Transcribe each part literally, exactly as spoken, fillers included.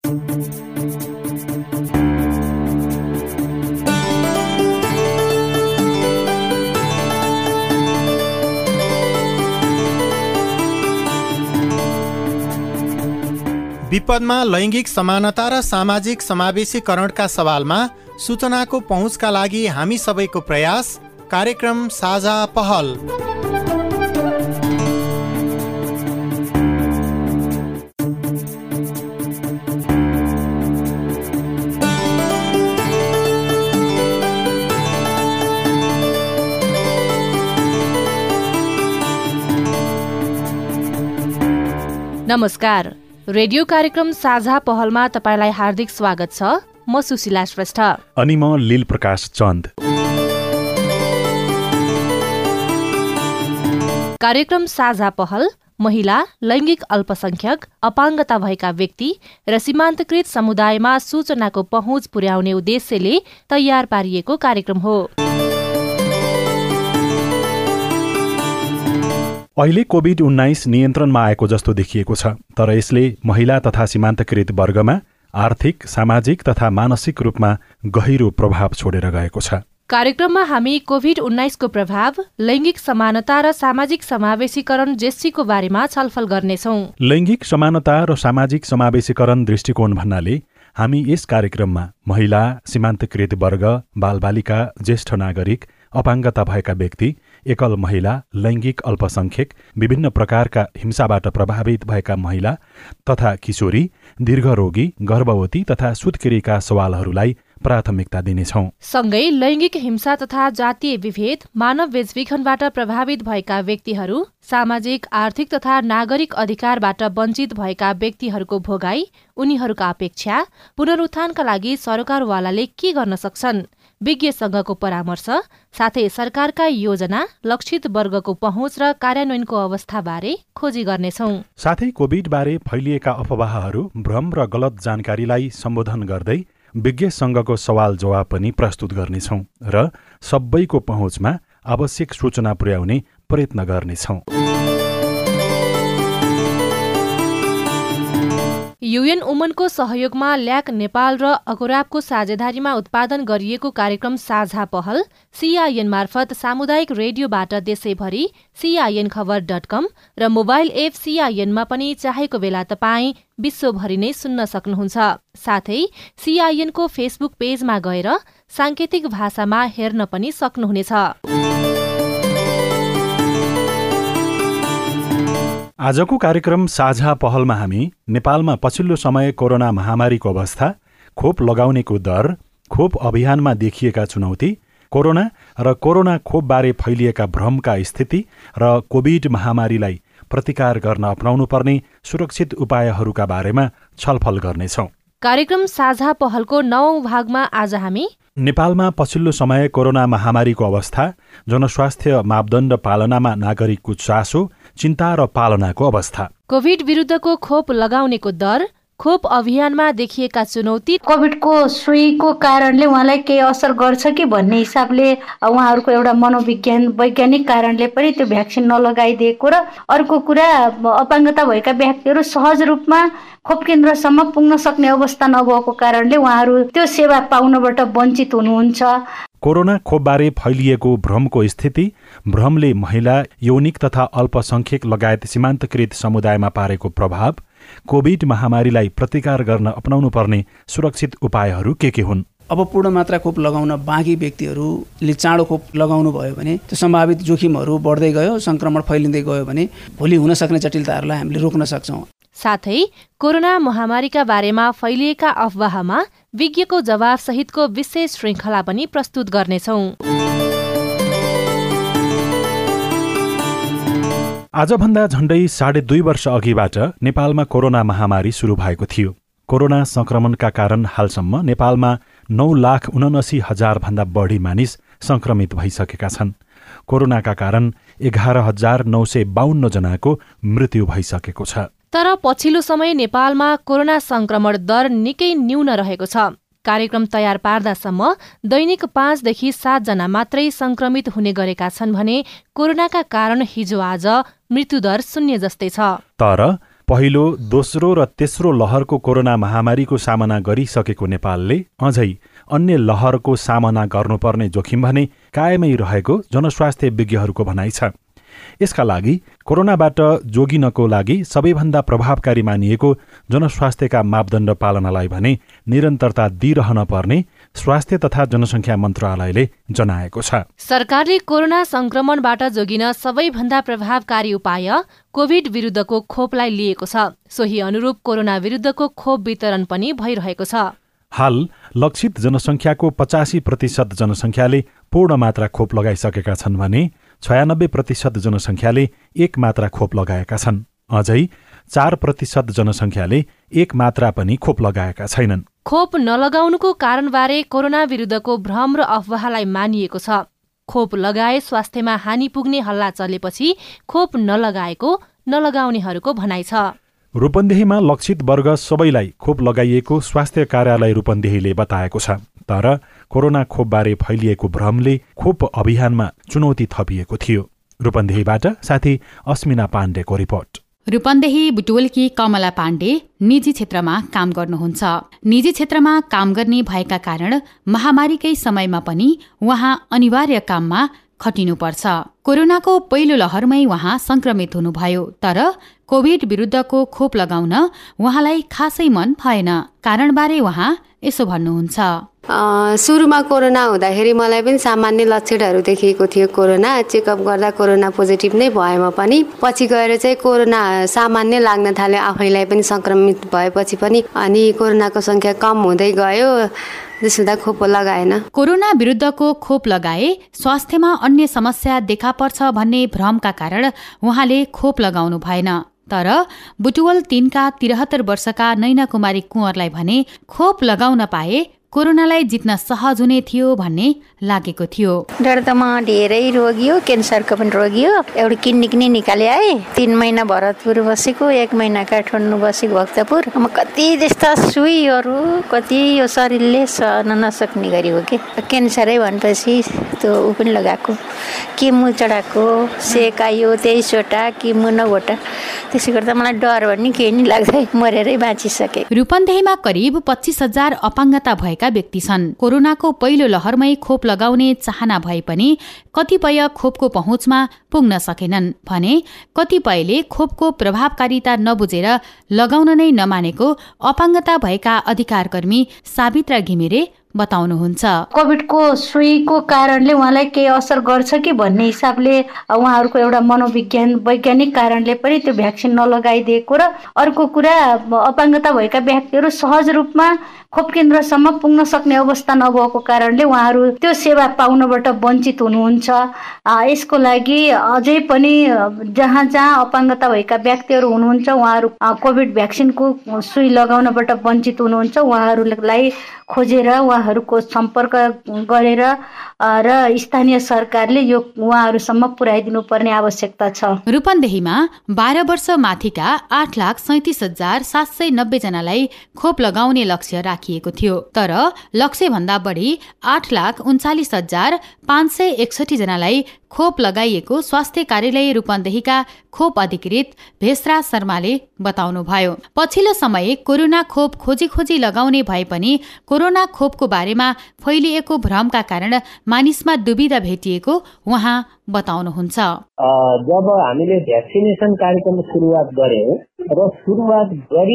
विपदमा लैङ्गिक समानता र सामाजिक समावेशीकरणका सवालमा सूचनाको पहुँचका लागि हामी सबैको प्रयास। कार्यक्रम साझा पहल। नमस्कार। रेडियो कार्यक्रम साझा पहलमा तपाईलाई हार्दिक स्वागत छ। म सुशीला श्रेष्ठ अनि म लील प्रकाश चन्द। कार्यक्रम साझा पहल महिला, लैङ्गिक अल्पसंख्यक, अपाङ्गता भएका व्यक्ति र सीमान्तकृत समुदायमा सूचनाको पहुँच पुर्याउने उद्देश्यले तयार पारिएको कार्यक्रम हो। अहिले कोभिड उन्नाइस नियन्त्रणमा आएको जस्तो देखिएको छ, तर यसले महिला तथा सीमान्तकृत वर्गमा आर्थिक, सामाजिक तथा मानसिक रूपमा गहिरो प्रभाव छोडेर गएको छ। कार्यक्रममा हामी कोभिड उन्नाइसको प्रभाव, लैङ्गिक समानता र सामाजिक समावेशीकरण जेस्सीको बारेमा छलफल गर्नेछौँ। लैङ्गिक समानता र सामाजिक समावेशीकरण दृष्टिकोण भन्नाले हामी यस कार्यक्रममा महिला, सीमान्तकृत वर्ग, बालबालिका, ज्येष्ठ नागरिक, अपाङ्गता भएका व्यक्ति, एकल महिला, लैङ्गिक अल्पसंख्यक, विभिन्न प्रकारका हिंसाबाट प्रभावित भएका महिला तथा किशोरी, दीर्घरोगी, गर्भवती तथा सुत्केरीका सवालहरूलाई प्राथमिकता दिनेछौँ। सँगै लैङ्गिक हिंसा तथा जातीय विभेद, मानव बेचबिखनबाट प्रभावित भएका व्यक्तिहरू, सामाजिक, आर्थिक तथा नागरिक अधिकारबाट वञ्चित भएका व्यक्तिहरूको भोगाई, उनीहरूका अपेक्षा, पुनरुत्थानका लागि सरकारवालाले के गर्न सक्छन्, विज्ञसँगको परामर्श, साथै सरकारका योजना, लक्षित वर्गको पहुँच र कार्यान्वयनको अवस्थाबारे खोजी गर्नेछौँ। साथै कोभिडबारे फैलिएका अफवाहहरू, भ्रम र गलत जानकारीलाई सम्बोधन गर्दै विज्ञसँगको सवाल जवाब पनि प्रस्तुत गर्नेछौँ र सबैको पहुँचमा आवश्यक सूचना पुर्याउने प्रयत्न गर्नेछौँ। युएन वुमनको सहयोगमा ल्याक नेपाल र अगोराबको साझेदारीमा उत्पादन गरिएको कार्यक्रम साझा पहल सीआईएन मार्फत सामुदायिक रेडियोबाट देशैभरि सीआईएन खबर डट कम र मोबाइल एप सीआईएनमा पनि चाहेको बेला तपाईँ विश्वभरि नै सुन्न सक्नुहुन्छ। साथै सीआईएनको फेसबुक पेजमा गएर सांकेतिक भाषामा हेर्न पनि सक्नुहुनेछ। आजको कार्यक्रम साझा पहलमा हामी नेपालमा पछिल्लो समय कोरोना महामारीको अवस्था, खोप लगाउनेको दर, खोप अभियानमा देखिएका चुनौती, कोरोना र कोरोना खोपबारे फैलिएका भ्रमका स्थिति र कोभिड महामारीलाई प्रतिकार गर्न अपनाउनुपर्ने सुरक्षित उपायहरूका बारेमा छलफल गर्नेछौँ। कार्यक्रम साझा पहलको नवौं भागमा आज हामी नेपालमा पछिल्लो समय कोरोना महामारीको अवस्था, जनस्वास्थ्य मापदण्ड पालनामा नागरिकको चासो, चिन्ता र पालनाको अवस्था, कोभिड विरुद्धको खोप लगाउनेको दर, खोप अभियानमा देखिएका चुनौती, कोभिडको सुईको कारणले उहाँलाई केही असर गर्छ कि भन्ने हिसाबले उहाँहरूको एउटा मनोविज्ञान वैज्ञानिक कारणले पनि त्यो भ्याक्सिन नलगाइदिएको र अर्को कुरा अपाङ्गता भएका व्यक्तिहरू सहज रूपमा खोप केन्द्रसम्म पुग्न सक्ने अवस्था नभएको कारणले उहाँहरू त्यो सेवा पाउनबाट वञ्चित हुनुहुन्छ। कोरोना खोपबारे फैलिएको भ्रमको स्थिति, भ्रमले महिला, यौनिक तथा अल्पसंख्यक लगायत सीमान्तकृत समुदायमा पारेको प्रभाव, कोभिड महामारीलाई प्रतिकार गर्न अपनाउनु पर्ने सुरक्षित उपायहरू के के हुन्? अब पूर्ण मात्रा खोप लगाउन बाँकी व्यक्तिहरूले चाँडो खोप लगाउनु भयो भने त्यो सम्भावित जोखिमहरू बढ्दै गयो, संक्रमण फैलिँदै गयो भने भोलि हुन सक्ने जटिलताहरूलाई हामीले रोक्न सक्छौँ। साथै कोरोना महामारीका बारेमा फैलिएका अफवाहमा विज्ञको जवाब सहितको विशेष श्रृङ्खला पनि प्रस्तुत गर्नेछौँ। आजभन्दा झण्डै साढे दुई वर्ष अघिबाट नेपालमा कोरोना महामारी सुरु भएको थियो। कोरोना संक्रमणका कारण हालसम्म नेपालमा नौ लाख उनासी हजार भन्दा बढी मानिस संक्रमित भइसकेका छन्। कोरोनाका कारण एघार हजार नौ सय बाहन्न जनाको मृत्यु भइसकेको छ। तर पछिल्लो समय नेपालमा कोरोना संक्रमण दर निकै न्यून रहेको छ। कार्यक्रम तयार पार्दासम्म दैनिक पाँचदेखि सातजना मात्रै संक्रमित हुने गरेका छन् भने कोरोनाका कारण हिजो आज मृत्युदर शून्य जस्तै छ। तर पहिलो, दोस्रो र तेस्रो लहरको कोरोना महामारीको सामना गरिसकेको नेपालले अझै अन्य लहरको सामना गर्नुपर्ने जोखिम भने कायमै रहेको जनस्वास्थ्य विज्ञहरूको भनाइ छ। यसका लागि कोरोनाबाट जोगिनको लागि सबैभन्दा प्रभावकारी मानिएको जनस्वास्थ्यका मापदण्ड पालनालाई भने निरन्तरता दिइरहन पर्ने स्वास्थ्य तथा जनसङ्ख्या मन्त्रालयले जनाएको छ। सरकारले कोरोना संक्रमणबाट जोगिन सबैभन्दा प्रभावकारी उपाय कोभिड विरुद्धको खोपलाई लिएको छ। सोही अनुरूप कोरोना विरुद्धको खोप वितरण पनि भइरहेको छ। हाल लक्षित जनसङ्ख्याको पचासी प्रतिशत जनसङ्ख्याले पूर्ण मात्रा खोप लगाइसकेका छन् भने छयानब्बे प्रतिशत जनसङ्ख्याले एक मात्रा खोप लगाएका छन्। अझै चार प्रतिशत जनसङ्ख्याले एक मात्रा पनि खोप लगाएका छैनन्। खोप नलगाउनुको कारणबारे कोरोना विरुद्धको भ्रम र अफवाहलाई मानिएको छ। खोप लगाए स्वास्थ्यमा हानि पुग्ने हल्ला चलेपछि खोप नलगाएको नलगाउनेहरूको भनाइ छ। रूपन्देहीमा लक्षित वर्ग सबैलाई खोप लगाइएको स्वास्थ्य कार्यालय रूपन्देहीले बताएको छ। तर कोरोना खोपबारे फैलिएको भ्रमले खोप अभियानमा चुनौती थपिएको थियो। रूपन्देहीबाट साथी अस्मिना पाण्डेको रिपोर्ट। रूपन्देही बुटवलकी कमला पाण्डे निजी क्षेत्रमा काम गर्नुहुन्छ। निजी क्षेत्रमा काम गर्ने भएका कारण महामारीकै समयमा पनि उहाँ अनिवार्य काममा खटिनुपर्छ। कोरोनाको पहिलो लहरमै उहाँ संक्रमित हुनुभयो, तर कोभिड विरुद्धको खोप लगाउन उहाँलाई खासै मन भएन। कारणबारे उहाँ यसो भन्नुहुन्छ। सुरुमा कोरोना हुँदाखेरि मलाई पनि सामान्य लक्षणहरू देखिएको थियो। कोरोना चेकअप गर्दा कोरोना पोजिटिभ नै भएमा पनि पछि गएर चाहिँ कोरोना सामान्य लाग्न थाल्यो। आफैलाई पनि संक्रमित भएपछि पनि अनि कोरोनाको संख्या कम हुँदै गयो। त्यसुदा खोप लगाएन। कोरोना विरुद्धको खोप लगाए स्वास्थ्यमा अन्य समस्या देखा पर्छ भन्ने भ्रमका कारण उहाँले खोप लगाउनु भएन। तर बुटवल तीनका तिरहत्तर वर्षका नैना कुमारी कुँवरलाई भने खोप लगाउन पाए कोरोनालाई जित्न सहज हुने थियो भन्ने लागेको थियो। डर त म धेरै रोगी हो, क्यान्सरको पनि रोगी हो। एउटा किडनी पनि निकाले आए। तीन महिना भरतपुर बसेको, एक महिना काठमाडौँ बसेको भक्तपुर। म कति जस्ता सुईहरू कति यो शरीरले सहन नसक्ने गरी हो कि क्यान्सरै भनेपछि त्यो ऊ पनि लगाएको, किमु चढाएको, सेक आयो तेइसवटा किमु नौवटा। त्यसै गर्दा मलाई डर भन्ने केही नि लाग्दै मरेरै बाँचिसके। रूपन्देहीमा करिब पच्चिस हजार अपाङ्गता भएका व्यक्ति छन्। कोरोनाको पहिलो लहरमै खोप लगाउने चाहना भए पनि कतिपय खोपको पहुँचमा पुग्न सकेनन् भने कतिपयले खोपको प्रभावकारिता नबुझेर लगाउन नै नमानेको अपाङ्गता भएका अधिकारकर्मी सावित्रा घिमिरे बताउनुहुन्छ। कोभिडको सुईको कारणले उहाँलाई केही असर गर्छ कि भन्ने हिसाबले उहाँहरूको एउटा मनोविज्ञान वैज्ञानिक कारणले पनि त्यो भ्याक्सिन नलगाइदिएको र अर्को कुरा अपाङ्गता भएका व्यक्तिहरू सहज रूपमा खोप केन्द्रसम्म पुग्न सक्ने अवस्था नभएको कारणले उहाँहरू त्यो सेवा पाउनबाट वञ्चित हुनुहुन्छ। यसको लागि अझै पनि जहाँ जहाँ अपाङ्गता भएका व्यक्तिहरू हुनुहुन्छ उहाँहरू कोभिड भ्याक्सिनको सुई लगाउनबाट वञ्चित हुनुहुन्छ। उहाँहरूलाई खोजेर उहाँहरूको सम्पर्क गरेर र स्थानीय सरकारले यो उहाँहरूसम्म पुर्याइदिनु पर्ने आवश्यकता छ। रूपन्देहीमा बाह्र वर्ष माथिका आठ लाख सैतिस हजार सात सय नब्बे जनालाई खोप लगाउने लक्ष्य राखिएको थियो। तर लक्ष्य भन्दा बढी आठ लाख उन्चालिस हजार पाँच सय एकसठी जनालाई खोप लगाइएको स्वास्थ्य कार्यालय रूपन्देहीका खोप अधिकृत भेषराज शर्माले बताउनुभयो। पछिल्लो समय कोरोना खोप खोजी खोजी लगाउने भए पनि कोरोना खोपको बारेमा फैलिएको भ्रमका कारण मानिसमा दुविधा भेटिएको उहाँ बताउनुहुन्छ। जब हामीले भ्याक्सिनेसन कार्यक्रम सुरुवात गर्यौं र सुरुवात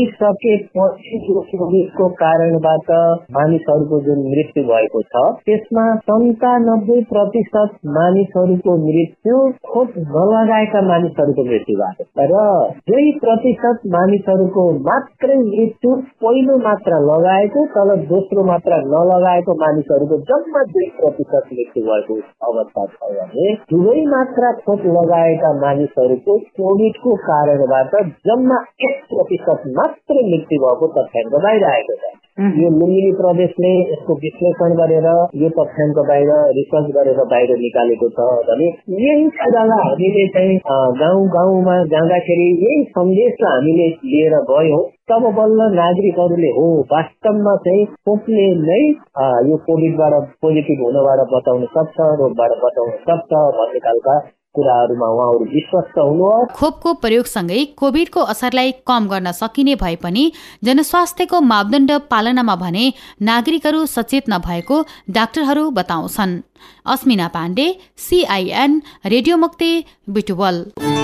गरिसकेपछि कोभिडको कारणबाट मानिसहरूको जुन मृत्यु भएको छ त्यसमा सन्तानब्बे प्रतिशत मानिसहरूको मृत्यु खोप नलगाएका मानिसहरूको मृत्युबाट र दुई प्रतिशत मानिसहरूको मात्रै मृत्यु पहिलो मात्रा लगाएको तर दोस्रो मात्रा नलगाएको मानिसहरूको जम्मा दुई प्रतिशत मृत्यु भएको अवस्था छ भने दुवै मात्रा खोप लगाएका मानिसहरूको कोभिडको कारणबाट जम्मा एक प्रतिशत मात्र मृत्यु भएको तथ्याङ्क बाहिर आएको छ। यो लुम्बिनी प्रदेशले यसको विश्लेषण गरेर यो तथ्याङ्क बाहिर रिसर्च गरेर बाहिर निकालेको छ भने यही कुरालाई हामीले चाहिँ गाउँ गाउँमा जाँदाखेरि यही सन्देशलाई हामीले लिएर गयौँ तब बल्ल नागरिकहरूले हो वास्तवमा चाहिँ खोपले नै यो कोभिडबाट पोजिटिभ हुनबाट बचाउन सक्छ, रोगबाट बचाउन सक्छ भन्ने खालका कुराहरूमा उहाँहरू विश्वस्त हुनुहोस्। खोपको प्रयोगसँगै कोभिडको असरलाई कम गर्न सकिने भए पनि जनस्वास्थ्यको मापदण्ड पालनामा भने नागरिकहरू सचेत नभएको डाक्टरहरू बताउँछन्। अस्मिना पाण्डे, सीआईएन, रेडियो मुक्ति, बुटवल।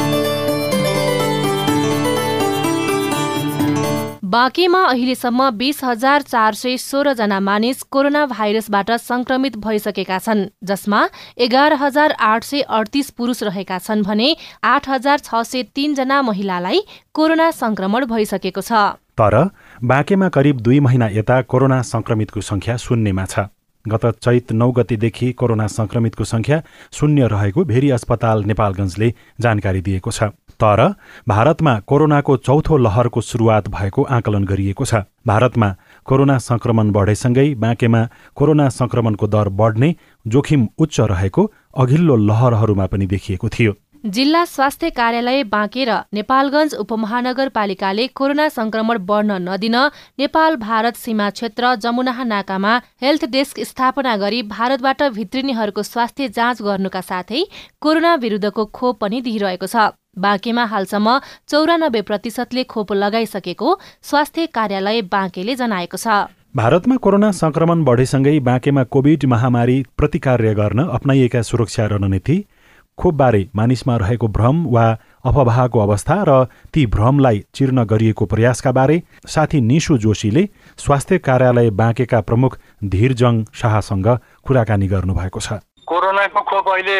बाँकेमा अहिलेसम्म बीस हजार चार सय सोह्र जना मानिस कोरोना भाइरसबाट संक्रमित भइसकेका छन्, जसमा एघार हजार आठ सय अडतिस पुरुष रहेका छन् भने आठ हजार छ सय तीन जना महिलालाई कोरोना संक्रमण भइसकेको छ। तर बाँकेमा करिब दुई महिना यता कोरोना संक्रमितको संख्या शून्यमा छ। गत चैत नौ गतेदेखि कोरोना संक्रमितको संख्या शून्य रहेको भेरी अस्पताल नेपालगञ्जले जानकारी दिएको छ। तर भारतमा कोरोनाको चौथो लहरको सुरुवात भएको आकलन गरिएको छ। भारतमा कोरोना संक्रमण बढेसँगै बाँकेमा कोरोना संक्रमणको दर बढ्ने जोखिम उच्च रहेको अघिल्लो लहरहरूमा पनि देखिएको थियो। जिल्ला स्वास्थ्य कार्यालय बाँके र नेपालगञ्ज उपमहानगरपालिकाले कोरोना संक्रमण बढ्न नदिन नेपाल भारत सीमा क्षेत्र जमुनाहा नाकामा हेल्थ डेस्क स्थापना गरी भारतबाट भित्रिनेहरूको स्वास्थ्य जाँच गर्नुका साथै कोरोना विरुद्धको खोप पनि दिइरहेको छ। बाँकेमा हालसम्म चौरानब्बे प्रतिशतले खोप लगाइसकेको स्वास्थ्य कार्यालय बाँकेले जनाएको छ। भारतमा कोरोना संक्रमण बढेसँगै बाँकेमा कोभिड महामारी प्रतिकार्य गर्न अपनाइएका सुरक्षा रणनीति, खोपबारे मानिसमा रहेको भ्रम वा अफवाहको अवस्था र ती भ्रमलाई चिर्न गरिएको प्रयासका बारे साथी निशु जोशीले स्वास्थ्य कार्यालय बाँकेका प्रमुख धीरजङ शाहसँग कुराकानी गर्नुभएको छ। कोरोनाको खोप अहिले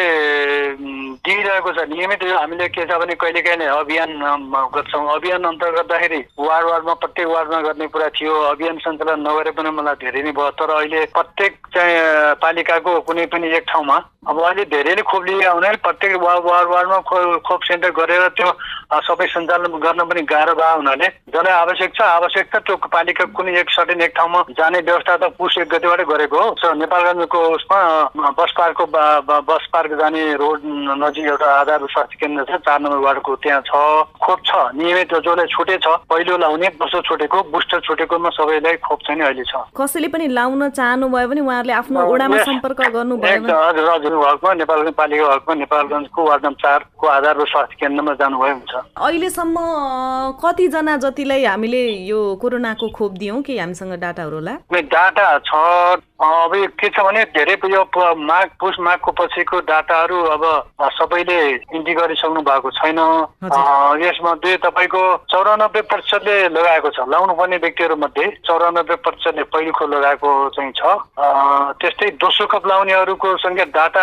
दिइरहेको छ। नियमित हामीले के छ भने कहिलेकाहीँ अभियान गर्छौँ। अभियान अन्तर्गत गर्दाखेरि वार्ड वार्डमा प्रत्येक वार्डमा गर्ने कुरा थियो। अभियान सञ्चालन नगरे पनि मलाई धेरै नै भयो। तर अहिले प्रत्येक चाहिँ पालिकाको कुनै पनि एक ठाउँमा अब अहिले धेरैले खोप लिएर आउने प्रत्येक वार्ड वार्डमा खोप सेन्टर गरेर त्यो सबै सञ्चालन गर्न पनि गाह्रो भयो हुनाले जसलाई आवश्यक छ आवश्यक छ त्यो पालिका कुनै एक सर्टेन एक ठाउँमा जाने व्यवस्था त पुस एक गतिबाटै गरेको हो। नेपालगञ्जको उसमा बस पार्कको बस पार्क जाने रोड नजिक एउटा आधार स्वास्थ्य केन्द्र छ, चार नम्बर वार्डको त्यहाँ छ। खोप छ नियमित, जसलाई छुटे छ पहिलो लाउने, दोस्रो छुटेको, बुस्टर छुटेकोमा सबैलाई खोप चाहिँ अहिले छ। कसैले पनि लाउन चाहनु भयो भने उहाँहरूले आफ्नो वडामा सम्पर्क गर्नुभयो भने हकमा नेपालगञ्ज पालिका हकमा नेपालगञ्जको वार्ड नम्बर चारको आधार स्वास्थ्य केन्द्रमा जानुभयो हुन्छ। अहिलेसम्म कतिजना जतिलाई हामीले यो कोरोनाको खोप दियौँ के हामीसँग डाटाहरू होला? डाटा छ। अब के छ भने धेरै यो माघ पुस माघको पछिको डाटाहरू अब सबैले इन्ट्री गरिसक्नु भएको छैन। यसमध्ये तपाईँको चौरानब्बे प्रतिशतले लगाएको छ। लाउनु पर्ने व्यक्तिहरू मध्ये चौरानब्बे प्रतिशतले पहिलो खोप लगाएको चाहिँ छ। त्यस्तै दोस्रो खोप लाउनेहरूको संख्या डाटा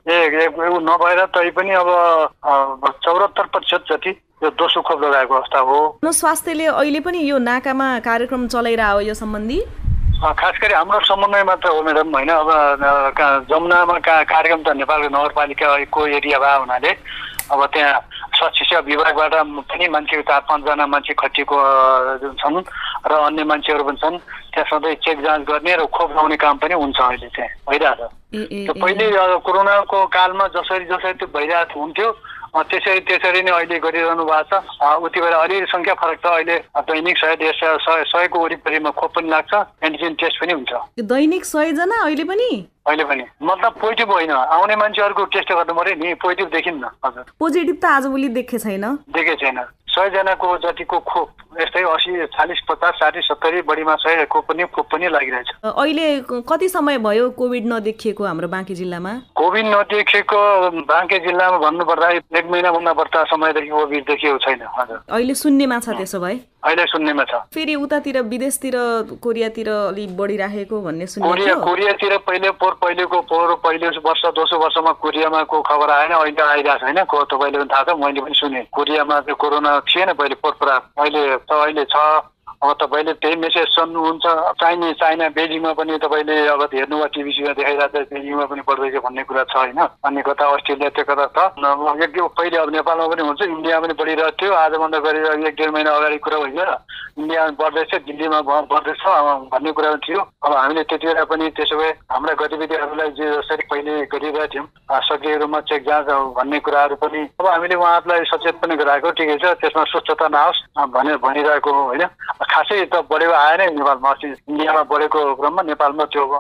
नभएर तैपनि अब चौरात्तर प्रतिशत जति यो दोस्रो खोप लगाएको अवस्था हो। स्वास्थ्यले अहिले पनि यो नाकामा कार्यक्रम चलाइरह्यो यो सम्बन्धी? खास गरी हाम्रो समन्वय मात्र हो म्याडम, होइन। अब जमुनामा कार्यक्रम त नेपालको नगरपालिकाको एरिया भए हुनाले अब त्यहाँ स्वास्थ्य सेवा विभागबाट पनि मान्छे चार पाँचजना मान्छे खटिएको छन् र अन्य मान्छेहरू पनि छन्। त्यहाँ सधैँ चेक जाँच गर्ने र खोप लाउने काम पनि हुन्छ अहिले चाहिँ भइरहेछ। त्यो पहिले कोरोनाको कालमा जसरी जसरी त्यो भइरहेको हुन्थ्यो त्यसरी त्यसरी नै अहिले गरिरहनु भएको छ। उति बेला अलिअलि सङ्ख्या फरक छ। अहिले दैनिक सय डेढ सय सयको वरिपरिमा खोप पनि लाग्छ, एन्टिजेन टेस्ट पनि हुन्छ। दैनिक सयजना अहिले पनि? अहिले पनि मतलब पोजिटिभ होइन, आउने मान्छेहरूको टेस्ट गर्नु पर्यो नि। पोजिटिभ देखिन्न। हजुर, पोजिटिभ त आजभोलि देखे छैन देखे छैन। सयजनाको जतिको खोप यस्तै असी चालिस पचास साठी सत्तरी बढीमा सयको पनि खोप पनि लागिरहेछ। अहिले कति समय भयो कोभिड नदेखिएको हाम्रो बाँके जिल्लामा? कोभिड नदेखिएको बाँके जिल्लामा भन्नुपर्दा एक महिनाभन्दा बढ्ता समयदेखि कोभिड देखिएको छैन। हजुर, अहिले शून्यमा छ। त्यसो भए अहिले शून्यमा छ। फेरि उतातिर विदेशतिर कोरियातिर अलिक बढिराखेको भन्ने सुनेको। कोरिया कोरियातिर पहिले पोहोर पहिलेको पोहोर पहिलो वर्ष दोस्रो वर्षमा कोरियामा को खबर आएन, अहिले आइरहेको छैन। को तपाईँले पनि थाहा छ, मैले पनि सुने। कोरियामा चाहिँ कोरोना थिएन पहिले पोहोर, अहिले त अहिले छ। अब तपाईँले त्यही मेसेज सुन्नुहुन्छ। चाइना चाइना बेजिङमा पनि तपाईँले अब हेर्नु वा टिभीमा देखाइरहेको छ, बेजिङमा पनि बढ्दैछ भन्ने कुरा छ, होइन। अन्य कता अस्ट्रेलिया त्यो कता छ। एक पहिले अब नेपालमा पनि हुन्छ, इन्डिया पनि बढिरहेको थियो। आजभन्दा करिब एक डेढ महिना अगाडि कुरा होइन, इन्डियामा बढ्दैछ, दिल्लीमा बढ्दैछ भन्ने कुरा थियो। अब हामीले त्यति बेला पनि त्यसो भए हाम्रा गतिविधिहरूलाई जे जसरी पहिले गरिरहेका थियौँ सकिएहरूमा चेक जाँच भन्ने कुराहरू पनि अब हामीले उहाँहरूलाई सचेत पनि गराएको, ठिकै छ, त्यसमा स्वच्छता नहोस् भनेर भनिरहेको, होइन। खासै त बढेको आएन नेपालमा। अस्ति इन्डियामा बढेको क्रममा नेपालमा त्यो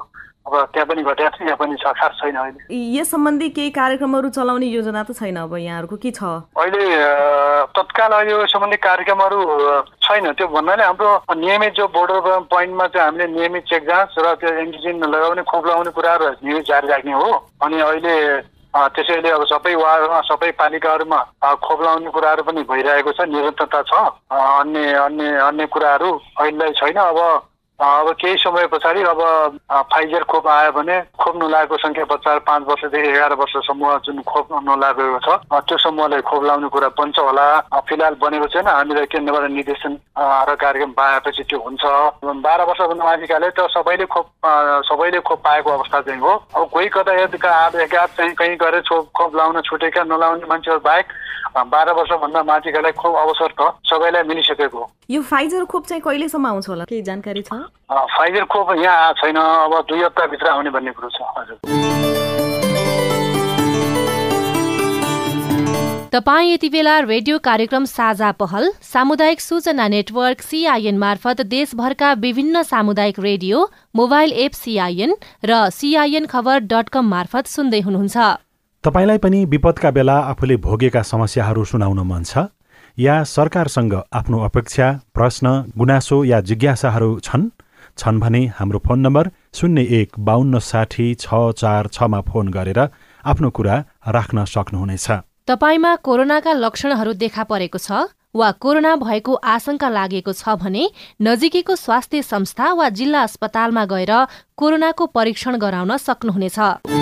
अब त्यहाँ पनि घटेको छ, यहाँ पनि छ, खास छैन अहिले। यस सम्बन्धी केही कार्यक्रमहरू चलाउने योजना त छैन अब यहाँहरूको, के छ अहिले तत्काल यो सम्बन्धी कार्यक्रमहरू छैन। त्यो भन्नाले हाम्रो नियमित जो बोर्डर पोइन्टमा चाहिँ हामीले नियमित चेक जाँच र त्यो एन्टिजेन लगाउने खोप लगाउने कुराहरू नियमित जारी राख्ने हो। अनि अहिले त्यसैले अब सबै वार्डमा सबै पालिकाहरूमा खोप लगाउने कुराहरू पनि भइरहेको छ, निरन्तरता छ। अन्य अन्य अन्य कुराहरू अहिले छैन। अब अब केही समय पछाडि अब फाइजर खोप आयो भने खोप नलागेको संख्या पचास पाँच वर्षदेखि एघार वर्ष समूह जुन खोप नलागेको छ त्यो समूहलाई खोप लगाउने कुरा बन्छ होला। फिलहाल बनेको छैन। हामीले केन्द्रबाट निर्देशन र कार्यक्रम पाएपछि त्यो हुन्छ। बाह्र वर्षभन्दा माथिकाले त सबैले खोप सबैले खोप पाएको अवस्था चाहिँ हो। अब कोही कता यता आध एकाध चाहिँ कहीँ गएर खोप खोप लगाउन छुटेका नलाउने मान्छेहरू बाहेक बाह्र वर्षभन्दा माथिकालाई खोप अवसर त सबैलाई मिलिसकेको हो। यो फाइजर खोप चाहिँ कहिलेसम्म आउँछ होला, केही जानकारी छ? फाइजर खोप यहाँ छैन, अब दुई हप्ताभित्र आउने भन्ने कुरो छ। हजुर। तपाईँ यति बेला रेडियो कार्यक्रम साझा पहल सामुदायिक सूचना नेटवर्क सीआईएन मार्फत देशभरका विभिन्न सामुदायिक रेडियो, मोबाइल एप सीआईएन र सीआईएन खबर डट कम मार्फत सुन्दै हुनुहुन्छ। तपाईलाई पनि विपदका बेला आफूले भोगेका समस्याहरू सुनाउन मन छ या सरकारसँग आफ्नो अपेक्षा, प्रश्न, गुनासो या जिज्ञासाहरू छन् छन् भने हाम्रो फोन नम्बर शून्य एक बाहन्न साठी छ चार छमा फोन गरेर आफ्नो कुरा राख्न सक्नुहुनेछ। तपाईमा कोरोनाका लक्षणहरू देखा परेको छ वा कोरोना भएको आशंका लागेको छ भने नजिकैको स्वास्थ्य संस्था वा जिल्ला अस्पतालमा गएर कोरोनाको परीक्षण गराउन सक्नुहुनेछ।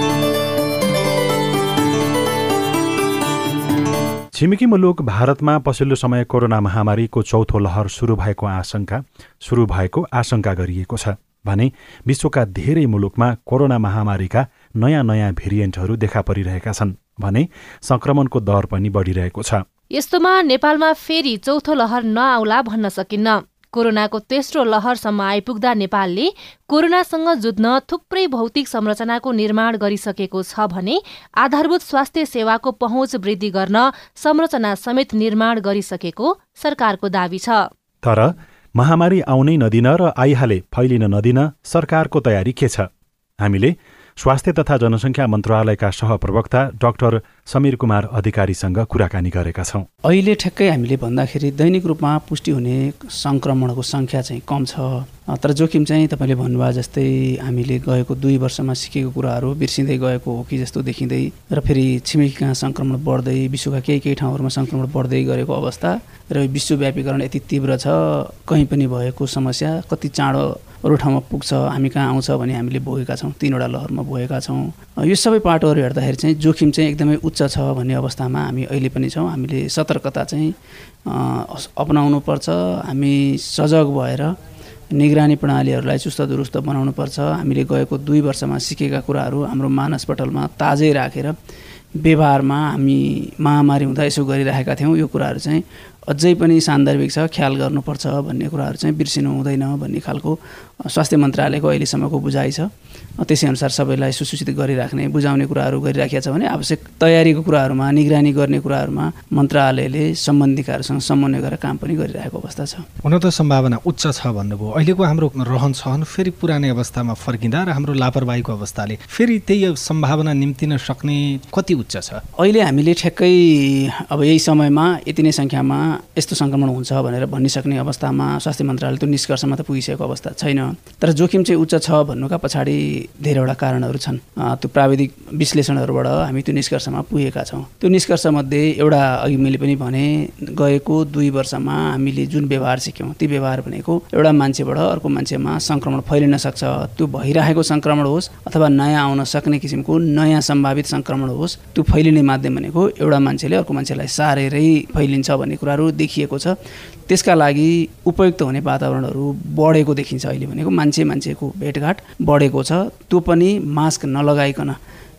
छिमेकी मुलुक भारतमा पछिल्लो समय कोरोना महामारीको चौथो लहर सुरु भएको आशंका सुरु भएको आशंका गरिएको छ भने विश्वका धेरै मुलुकमा कोरोना महामारीका नयाँ नयाँ भेरिएन्टहरू देखा परिरहेका छन् भने संक्रमणको दर पनि बढिरहेको छ। यस्तोमा नेपालमा फेरि चौथो लहर नआउला भन्न सकिन्न। कोरोनाको तेस्रो लहरसम्म आइपुग्दा नेपालले कोरोनासँग जुझ्न थुप्रै भौतिक संरचनाको निर्माण गरिसकेको छ भने आधारभूत स्वास्थ्य सेवाको पहुँच वृद्धि गर्न संरचना समेत निर्माण गरिसकेको सरकारको दावी छ। तर महामारी आउनै नदिन र आइहाले फैलिन नदिन सरकारको तयारी के छ? हामीले स्वास्थ्य तथा जनसङ्ख्या मन्त्रालयका सहप्रवक्ता डाक्टर समीर कुमार अधिकारीसँग कुराकानी गरेका छौँ। अहिले ठ्याक्कै हामीले भन्दाखेरि दैनिक रूपमा पुष्टि हुने संक्रमणको सङ्ख्या चाहिँ कम छ, तर जोखिम चाहिँ तपाईँले भन्नुभयो जस्तै हामीले गएको दुई वर्षमा सिकेको कुराहरू बिर्सिँदै गएको हो कि जस्तो देखिँदै र फेरि छिमेकी कहाँ सङ्क्रमण बढ्दै विश्वका केही केही ठाउँहरूमा सङ्क्रमण बढ्दै गरेको अवस्था र विश्वव्यापीकरण यति तीव्र छ, कहीँ पनि भएको समस्या कति चाँडो अरू ठाउँमा पुग्छ, हामी कहाँ आउँछ भने हामीले भोगेका छौँ, तीनवटा लहरमा भोगेका छौँ। यो सबै पाटोहरू हेर्दाखेरि चाहिँ जोखिम चाहिँ एकदमै उच्च छ भन्ने अवस्थामा हामी अहिले पनि छौँ। हामीले सतर्कता चाहिँ अपनाउनु पर्छ, हामी सजग भएर निगरानी प्रणालीहरूलाई चुस्त दुरुस्त बनाउनु पर्छ। हामीले गएको दुई वर्षमा सिकेका कुराहरू हाम्रो मानसपटलमा ताजै राखेर व्यवहारमा हामी महामारी हुँदा यसो गरिरहेका थियौँ, यो कुराहरू चाहिँ अझै पनि सान्दर्भिक छ, ख्याल गर्नुपर्छ भन्ने कुराहरू चाहिँ बिर्सिनु हुँदैन भन्ने खालको स्वास्थ्य मन्त्रालयको अहिलेसम्मको बुझाइ छ। त्यसै अनुसार सबैलाई सुसूचित गरिराख्ने बुझाउने कुराहरू गरिराखेको छ भने आवश्यक तयारीको कुराहरूमा निगरानी गर्ने कुराहरूमा मन्त्रालयले सम्बन्धितहरूसँग समन्वय गरेर काम पनि गरिरहेको अवस्था छ। हुन त सम्भावना उच्च छ भन्नुभयो। अहिलेको हाम्रो रहन सहन फेरि पुरानै अवस्थामा फर्किँदा र हाम्रो लापरवाहीको अवस्थाले फेरि त्यही सम्भावना निम्तिन सक्ने कति उच्च छ? अहिले हामीले ठ्याक्कै अब यही समयमा यति नै सङ्ख्यामा यस्तो सङ्क्रमण हुन्छ भनेर भनिसक्ने अवस्थामा स्वास्थ्य मन्त्रालय त्यो निष्कर्षमा त पुगिसकेको अवस्था छैन। तर जोखिम चाहिँ उच्च छ भन्नुका पछाडि धेरैवटा कारणहरू छन्। त्यो प्राविधिक विश्लेषणहरूबाट हामी त्यो निष्कर्षमा पुगेका छौँ। त्यो निष्कर्षमध्ये एउटा अघि मैले पनि भने गएको दुई वर्षमा हामीले जुन व्यवहार सिक्यौँ ती व्यवहार भनेको एउटा मान्छेबाट अर्को मान्छेमा सङ्क्रमण फैलिन सक्छ, त्यो भइरहेको सङ्क्रमण होस् अथवा नयाँ आउन सक्ने किसिमको नयाँ सम्भावित सङ्क्रमण होस्, त्यो फैलिने माध्यम भनेको एउटा मान्छेले अर्को मान्छेलाई सारेरै फैलिन्छ भन्ने कुराहरू देखिएको छ। त्यसका लागि उपयुक्त हुने वातावरणहरू बढेको देखिन्छ। अहिले भनेको मान्छे मान्छेको भेटघाट बढेको छ, त्यो पनि मास्क नलगाइकन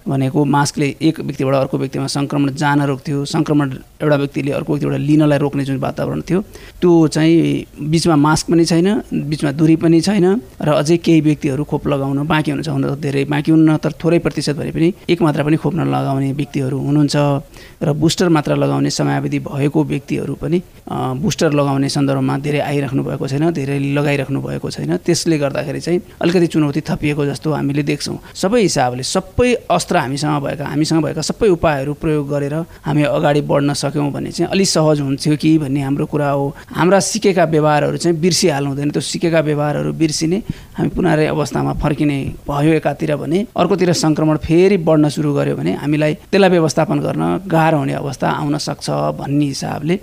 भनेको मास्कले एक व्यक्तिबाट अर्को व्यक्तिमा सङ्क्रमण जान रोक्थ्यो, सङ्क्रमण एउटा व्यक्तिले अर्को व्यक्तिबाट लिनलाई रोक्ने जुन वातावरण थियो त्यो चाहिँ बिचमा मास्क पनि छैन, बिचमा दूरी पनि छैन र अझै केही व्यक्तिहरू खोप लगाउन बाँकी हुनुहुन्छ। हुन त धेरै बाँकी हुन्न, तर थोरै प्रतिशत भने पनि एक मात्रा पनि खोप नलगाउने व्यक्तिहरू हुनुहुन्छ र बुस्टर मात्रा लगाउने समयावधि भएको व्यक्तिहरू पनि बुस्टर लगाउने सन्दर्भमा धेरै आइराख्नु भएको छैन, धेरै लगाइराख्नु भएको छैन। त्यसले गर्दाखेरि चाहिँ अलिकति चुनौती थपिएको जस्तो हामीले देख्छौँ। सबै हिसाबले सबै अस्त्र हामीसँग भएका हामीसँग भएका सबै उपायहरू प्रयोग गरेर हामी अगाडि बढ्न सक्यौँ भने चाहिँ अलिक सहज हुन्थ्यो कि भन्ने हाम्रो कुरा हो। हाम्रा सिकेका व्यवहारहरू चाहिँ बिर्सिहाल्नु हुँदैन, त्यो सिकेका व्यवहारहरू बिर्सिने, हामी पुनः अवस्थामा फर्किने भयो एकातिर भने अर्कोतिर सङ्क्रमण फेरि बढ्न सुरु गर्यो भने हामीलाई त्यसलाई व्यवस्थापन गर्न गाह्रो हुने अवस्था आउन सक्छ भन्ने हिसाबले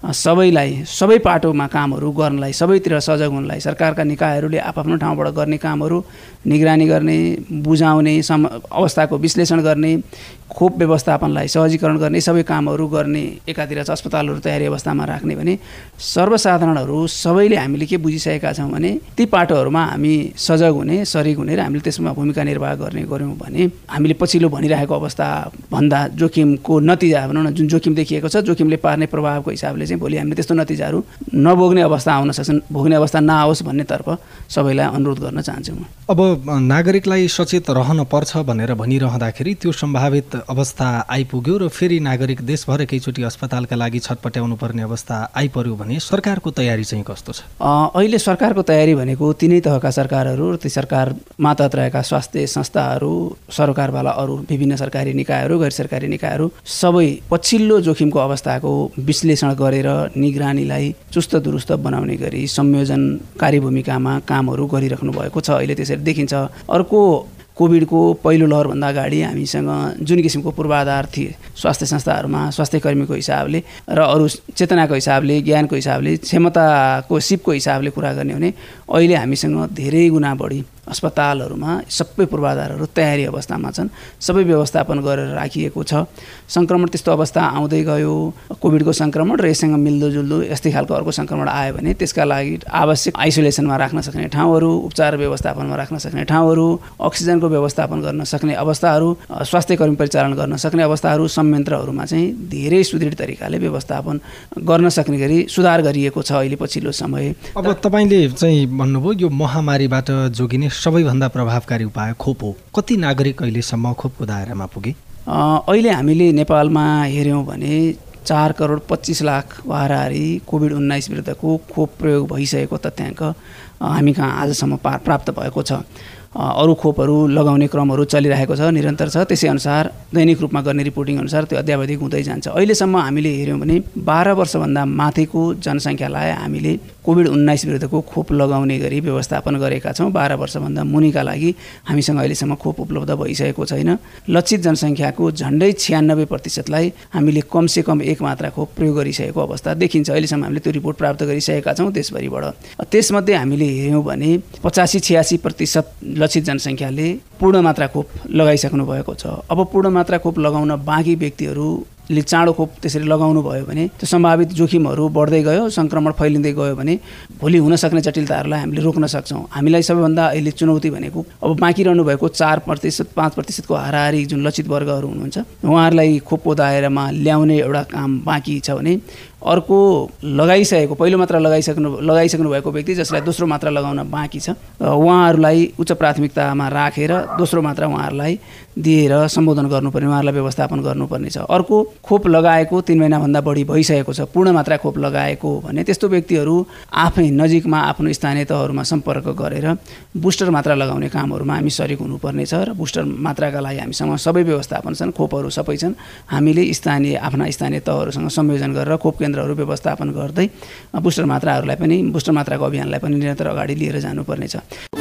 सबैलाई सबै पाटोमा कामहरू गर्नलाई, सबैतिर सजग हुनलाई सरकारका निकायहरूले आफ्नो ठाउँबाट गर्ने कामहरू निगरानी गर्ने, बुझाउने, सम अवस्थाको विश्लेषण गर्ने, खोप व्यवस्थापनलाई सहजीकरण गर्ने सबै कामहरू गर्ने, एकातिर चाहिँ अस्पतालहरू तयारी अवस्थामा राख्ने भने सर्वसाधारणहरू सबैले हामीले के बुझिसकेका छौँ भने ती पाटोहरूमा हामी सजग हुने, सरिक हुने र हामीले त्यसमा भूमिका निर्वाह गर्ने गऱ्यौँ भने हामीले पछिल्लो भनिरहेको अवस्थाभन्दा जोखिमको नतिजा भनौँ न, जुन जोखिम देखिएको छ, जोखिमले पार्ने प्रभावको हिसाबले चाहिँ भोलि हामीले त्यस्तो नतिजाहरू नभोग्ने अवस्था आउन सक्छन्, भोग्ने अवस्था नआओस् भन्नेतर्फ सबैलाई अनुरोध गर्न चाहन्छु म। अब नागरिकलाई सचेत रहन पर्छ भनेर भनिरहँदाखेरि त्यो सम्भावित अवस्था आइपुग्यो र फेरि नागरिक देशभर एकैचोटि अस्पतालका लागि छटपट्याउनु पर्ने अवस्था आइपर्यो भने सरकारको तयारी चाहिँ कस्तो छ? अहिले सरकारको तयारी भनेको तिनै तहका सरकारहरू र ती सरकार मातहत रहेका स्वास्थ्य संस्थाहरू, सरकारवाला अरू विभिन्न सरकारी निकायहरू, गैर सरकारी निकायहरू सबै पछिल्लो जोखिमको अवस्थाको विश्लेषण गरेर निगरानीलाई चुस्त दुरुस्त बनाउने गरी संयोजनकारी भूमिकामा कामहरू गरिराख्नु भएको छ। अहिले त्यसरी देखिन्छ। अर्को कोभिडको पहिलो लहरभन्दा अगाडि हामीसँग जुन किसिमको पूर्वाधार थिए स्वास्थ्य संस्थाहरूमा स्वास्थ्य कर्मीको हिसाबले र अरू चेतनाको हिसाबले, ज्ञानको हिसाबले, क्षमताको सिपको हिसाबले कुरा गर्ने भने अहिले हामीसँग धेरै गुणा बढी अस्पतालहरूमा सबै पूर्वाधारहरू तयारी अवस्थामा छन्, सबै व्यवस्थापन गरेर राखिएको छ। सङ्क्रमण त्यस्तो अवस्था आउँदै गयो, कोभिडको सङ्क्रमण र यससँग मिल्दोजुल्दो यस्तै खालको अर्को सङ्क्रमण आयो भने त्यसका लागि आवश्यक आइसोलेसनमा राख्न सक्ने ठाउँहरू, उपचार व्यवस्थापनमा राख्न सक्ने ठाउँहरू, अक्सिजनको व्यवस्थापन गर्न सक्ने अवस्थाहरू, स्वास्थ्य कर्मी परिचालन गर्न सक्ने अवस्थाहरू, संयन्त्रहरूमा चाहिँ धेरै सुदृढ तरिकाले व्यवस्थापन गर्न सक्ने गरी सुधार गरिएको छ अहिले पछिल्लो समय। अब तपाईँले चाहिँ भन्नुभयो यो महामारीबाट जोगिने सबैभन्दा प्रभावकारी उपाय खोप हो। कति नागरिक अहिलेसम्म खोपको दायरामा पुगे? अहिले हामीले नेपालमा हेऱ्यौँ भने चार करोड पच्चिस लाख हाराहारी कोभिड उन्नाइस विरुद्धको खोप प्रयोग भइसकेको तथ्याङ्क हामी कहाँ आजसम्म प्राप्त भएको छ। अरू खोपहरू लगाउने क्रमहरू चलिरहेको छ, निरन्तर छ। त्यसै अनुसार दैनिक रूपमा गर्ने रिपोर्टिङ अनुसार त्यो अध्यावधिक हुँदै जान्छ। अहिलेसम्म हामीले हेऱ्यौँ भने बाह्र वर्षभन्दा माथिको जनसङ्ख्यालाई हामीले कोभिड उन्नाइस विरुद्धको खोप लगाउने गरी व्यवस्थापन गरेका छौँ। बाह्र वर्षभन्दा मुनिका लागि हामीसँग अहिलेसम्म खोप उपलब्ध भइसकेको छैन। लक्षित जनसङ्ख्याको झन्डै छ्यानब्बे प्रतिशतलाई हामीले कमसेकम एक मात्रा खोप प्रयोग गरिसकेको अवस्था देखिन्छ। अहिलेसम्म हामीले त्यो रिपोर्ट प्राप्त गरिसकेका छौँ देशभरिबाट। त्यसमध्ये हामीले हेऱ्यौँ भने पचासी छ्यासी प्रतिशत लक्षित जनसङ्ख्याले पूर्ण मात्रा खोप लगाइसक्नु भएको छ। अब पूर्ण मात्रा खोप लगाउन बाँकी व्यक्तिहरूले चाँडो खोप त्यसरी लगाउनु भयो भने त्यो सम्भावित जोखिमहरू बढ्दै गयो, सङ्क्रमण फैलिँदै गयो भने भोलि हुन सक्ने जटिलताहरूलाई हामीले रोक्न सक्छौँ। हामीलाई सबैभन्दा अहिले चुनौती भनेको अब बाँकी रहनु भएको चार प्रतिशत पाँच प्रतिशतको हाराहारी जुन लक्षित वर्गहरू हुनुहुन्छ उहाँहरूलाई खोपको दायरामा ल्याउने एउटा काम बाँकी छ भने अर्को लगाइसकेको पहिलो मात्रा लगाइसक्नु लगाइसक्नु भएको व्यक्ति जसलाई दोस्रो मात्रा लगाउन बाँकी छ उहाँहरूलाई उच्च प्राथमिकतामा राखेर दोस्रो मात्रा उहाँहरूलाई दिएर सम्बोधन गर्नुपर्ने, उहाँहरूलाई व्यवस्थापन गर्नुपर्ने छ। अर्को खोप लगाएको तिन महिनाभन्दा बढी भइसकेको छ, पूर्ण मात्रा खोप लगाएको भने त्यस्तो व्यक्तिहरू आफै नजिकमा आफ्नो स्थानीय तहहरूमा सम्पर्क गरेर बुस्टर मात्रा लगाउने कामहरूमा हामी सरिक हुनुपर्ने छ र बुस्टर मात्राका लागि हामीसँग सबै व्यवस्थापन छन्, खोपहरू सबै छन्। हामीले स्थानीय आफ्ना स्थानीय तहहरूसँग संयोजन गरेर खोप केन्द्रहरू व्यवस्थापन गर्दै बुस्टर मात्राहरूलाई पनि बुस्टर मात्राको अभियानलाई पनि निरन्तर अगाडि लिएर जानुपर्नेछ।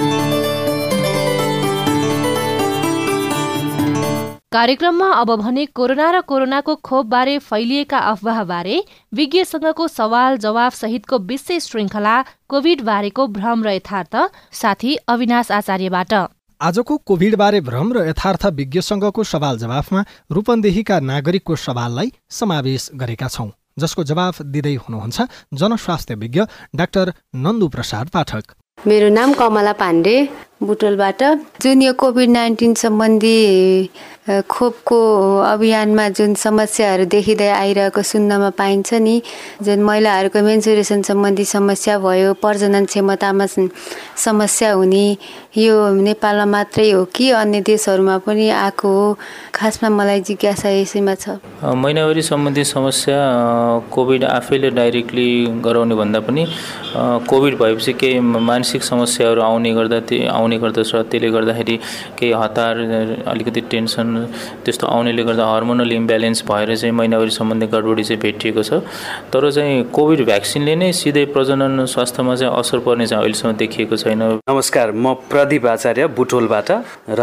कार्यक्रममा अब भने कोरोना र कोरोनाको खोपबारे फैलिएका अफवाहबारे विज्ञसँगको सवाल जवाफ सहितको विशेष श्रृङ्खला कोभिड बारेको भ्रम र यथार्थ साथी अविनाश आचार्यबाट। आजको कोभिडबारे भ्रम र यथार्थ विज्ञसँगको सवाल जवाफमा रूपन्देहीका नागरिकको सवाललाई समावेश गरेका छौं, जसको जवाफ दिँदै हुनुहुन्छ जनस्वास्थ्य विज्ञ डाक्टर नन्दु प्रसाद पाठक। मेरो नाम कमला पाण्डे बुटोलबाट। जुन यो कोभिड नाइन्टिन सम्बन्धी खोपको अभियानमा जुन समस्याहरू देखिँदै आइरहेको सुन्नमा पाइन्छ नि, जुन महिलाहरूको मेन्सुरेसन सम्बन्धी समस्या भयो, प्रजनन क्षमतामा समस्या हुने, यो नेपालमा मात्रै हो कि अन्य देशहरूमा पनि आएको हो? खासमा मलाई जिज्ञासा यसैमा छ। महिनावारी सम्बन्धी समस्या कोभिड आफैले डाइरेक्टली गराउने भन्दा पनि कोभिड भएपछि केही मानसिक समस्याहरू आउने गर्दा त्यो आउने गर्दछ। त्यसले गर्दाखेरि केही हतार, अलिकति टेन्सन त्यस्तो आउनेले गर्दा हर्मोनल इम्ब्यालेन्स भएर चाहिँ महिनावारी सम्बन्धी गडबडी चाहिँ भेटिएको छ। तर चाहिँ कोभिड भ्याक्सिनले नै सिधै प्रजनन स्वास्थ्यमा चाहिँ असर पर्ने चाहिँ अहिलेसम्म देखिएको छैन। नमस्कार, म प्रदीप आचार्य बुटोलबाट र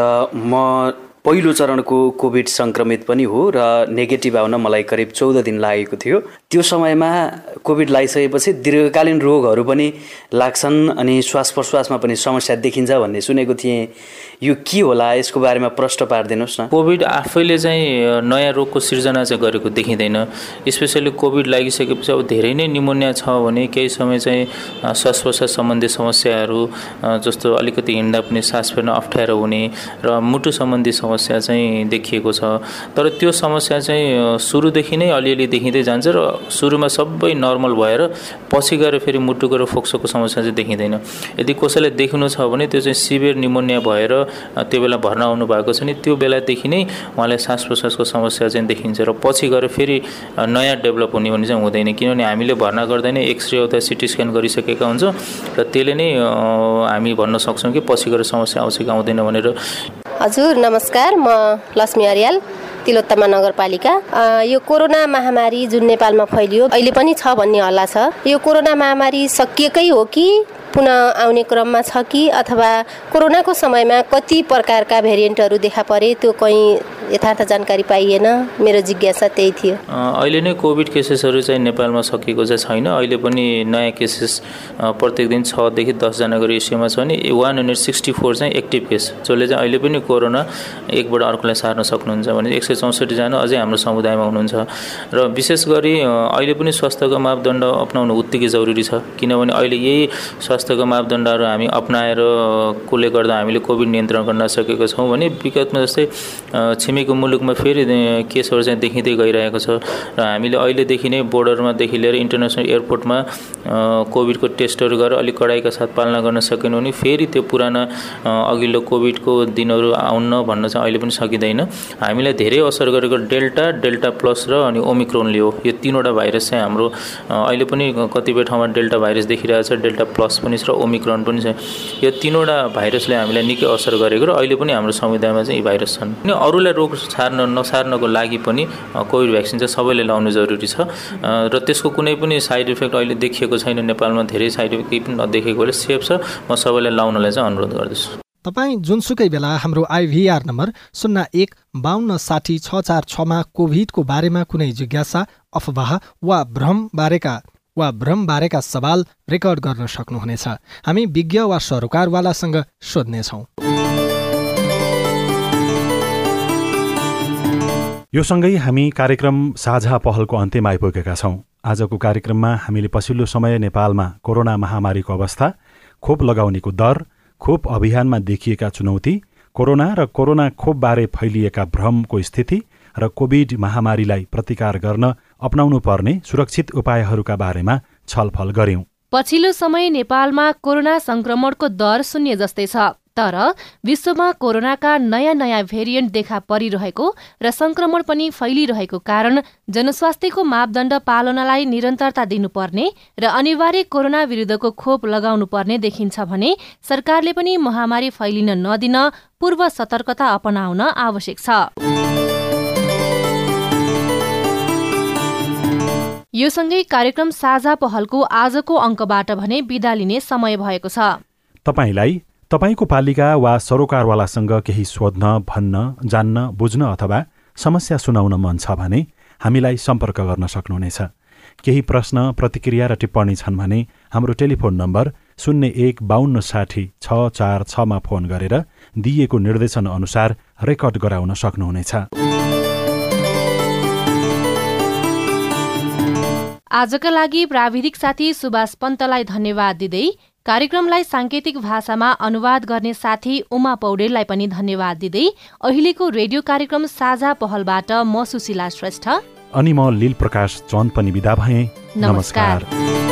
म पहिलो चरणको कोभिड सङ्क्रमित पनि हो र नेगेटिभ आउन मलाई करिब चौध दिन लागेको थियो। त्यो समयमा कोभिड लगाइसकेपछि दीर्घकालीन रोगहरू पनि लाग्छन् अनि श्वास प्रश्वासमा पनि समस्या देखिन्छ भन्ने सुनेको थिएँ। यो के होला, यसको बारेमा प्रश्न पारिदिनुहोस् न। कोभिड आफैले चाहिँ नयाँ रोगको सिर्जना चाहिँ गरेको देखिँदैन। स्पेसली कोभिड लागिसकेपछि अब धेरै नै निमोनिया छ भने केही समय चाहिँ श्वास प्रश्वास सम्बन्धी समस्याहरू जस्तो अलिकति हिँड्दा पनि सास फेर्न अप्ठ्यारो हुने र मुटु सम्बन्धी समस्या चाहिँ देखिएको छ। तर त्यो समस्या चाहिँ सुरुदेखि नै अलिअलि देखिँदै जान्छ र सुरुमा सबै नर्मल भएर पछि गएर फेरि मुटुको र फोक्सोको समस्या चाहिँ देखिँदैन। यदि कसैलाई देखिनु छ भने त्यो चाहिँ सिभियर निमोनिया भएर त्यो बेला भर्ना आउनु भएको छ नि, त्यो बेलादेखि नै उहाँलाई सास प्रश्वासको समस्या चाहिँ देखिन्छ र पछि गएर फेरि नयाँ डेभलप हुने भने चाहिँ हुँदैन। किनभने हामीले भर्ना गर्दा नै एक्सरे अथवा सिटी स्क्यान गरिसकेका हुन्छ र त्यसले नै हामी भन्न सक्छौँ कि पछि गएर समस्या आउँछ कि आउँदैन भनेर। हजुर नमस्कार, म लक्ष्मी अर्याल, तिलोत्तमा नगरपालिका। यो कोरोना महामारी जुन नेपालमा फैलियो अहिले पनि छ भन्ने हल्ला छ। यो कोरोना महामारी सकिएकै हो कि पुनः आउने क्रममा छ कि, अथवा कोरोनाको समयमा कति प्रकारका भेरिएन्टहरू देखा परे त्यो कहीँ यथार्थ जानकारी पाइएन? मेरो जिज्ञासा त्यही थियो। अहिले नै कोभिड केसेसहरू चाहिँ नेपालमा सकिएको चाहिँ छैन। अहिले पनि नयाँ केसेस प्रत्येक दिन छदेखि दसजना गरी रेसियोमा छ भने वान हन्ड्रेड सिक्सटी फोर चाहिँ एक्टिभ केस, जसले चाहिँ अहिले पनि कोरोना एकबाट अर्कोलाई सार्न सक्नुहुन्छ भने एक सय चौसठीजना अझै हाम्रो समुदायमा हुनुहुन्छ। र विशेष गरी अहिले पनि स्वास्थ्यको मापदण्ड अप्नाउनु उत्तिकै जरुरी छ। किनभने अहिले यही स्वास्थ्यको मापदण्डहरू हामी अप्नाएर कोले गर्दा हामीले कोभिड नियन्त्रण गर्न सकेको छौँ भने विगतमा जस्तै छिमेकी मुलुकमा फेरि केसहरू चाहिँ देखिँदै गइरहेको छ। र हामीले अहिलेदेखि नै बोर्डरमादेखि लिएर इन्टरनेसनल एयरपोर्टमा कोभिडको टेस्टहरू गरेर अलिक कडाइका साथ पालना गर्न सकेनौँ भने फेरि त्यो पुराना अघिल्लो कोभिडको दिनहरू आउन भन्न चाहिँ अहिले पनि सकिँदैन। हामीलाई धेरै असर गरेको डेल्टा, डेल्टा प्लस र अनि ओमिक्रोनले हो। यो तीनवटा भाइरस चाहिँ हाम्रो अहिले पनि कतिपय ठाउँमा डेल्टा भाइरस देखिरहेको छ, डेल्टा प्लस पनि छ र ओमिक्रोन पनि छ। यो तीनवटा भाइरसले हामीलाई निकै असर गरेको र अहिले पनि हाम्रो समुदायमा चाहिँ यी भाइरस छन्। अनि अरूलाई रोग सार्न नसार्नको लागि पनि कोभिड भ्याक्सिन चाहिँ सबैले लाउनु जरुरी छ र त्यसको कुनै पनि साइड इफेक्ट अहिले देखिएको छैन। नेपालमा धेरै साइड इफेक्ट केही पनि नदेखेकोले सेफ छ। म सबैलाई लाउनलाई चाहिँ अनुरोध गर्दछु। तपाईँ जुनसुकै बेला हाम्रो आइभीआर नम्बर शून्य एक बाहन्न साठी छ चार छमा कोभिडको बारेमा कुनै जिज्ञासा, अफवाह वा भ्रम बारेका वा भ्रम बारेका सवाल रेकर्ड गर्न सक्नुहुनेछ। हामी विज्ञ वा सरोकारवालासँग सोध्नेछौँ। यो सँगै हामी कार्यक्रम साझा पहलको अन्त्यमा आइपुगेका छौँ। आजको कार्यक्रममा हामीले पछिल्लो समय नेपालमा कोरोना महामारीको अवस्था, खोप लगाउनेको दर, खोप अभियानमा देखिएका चुनौती, कोरोना र कोरोना खोपबारे फैलिएका भ्रमको स्थिति र कोभिड महामारीलाई प्रतिकार गर्न अपनाउनु पर्ने सुरक्षित उपायहरूका बारेमा छलफल गर्यौं। पछिल्लो समय नेपालमा कोरोना संक्रमणको दर शून्य जस्तै छ, तर विश्वमा कोरोनाका नयाँ नयाँ भेरिएन्ट देखा परिरहेको र संक्रमण पनि फैलिरहेको कारण जनस्वास्थ्यको मापदण्ड पालनालाई निरन्तरता दिनुपर्ने र अनिवार्य कोरोना विरुद्धको खोप लगाउनु पर्ने देखिन्छ भने सरकारले पनि महामारी फैलिन नदिन पूर्व सतर्कता अपनाउन आवश्यक छ। यो सँगै कार्यक्रम साझा पहलको आजको अङ्कबाट भने बिदा लिने समय भएको छ। तपाईलाई तपाईको पालिका वा सरोकारवालासँग केही सोध्न, भन्न, जान्न, बुझ्न अथवा समस्या सुनाउन मन छ भने हामीलाई सम्पर्क गर्न सक्नुहुनेछ। केही प्रश्न, प्रतिक्रिया र टिप्पणी छन् भने हाम्रो टेलिफोन नम्बर शून्य एक बाहन्न साठी छ चार छमा फोन गरेर दिइएको निर्देशन अनुसार रेकर्ड गराउन सक्नुहुनेछ। आजका लागि प्राविधिक साथी सुभाष पन्तलाई धन्यवाद दिँदै कार्यक्रमलाई साङ्केतिक भाषामा अनुवाद गर्ने साथी उमा पौडेललाई पनि धन्यवाद दिँदै अहिलेको रेडियो कार्यक्रम साझा पहलबाट म सुशीला श्रेष्ठ अनि म लील प्रकाश चन्द पनि बिदा भएँ। नमस्कार।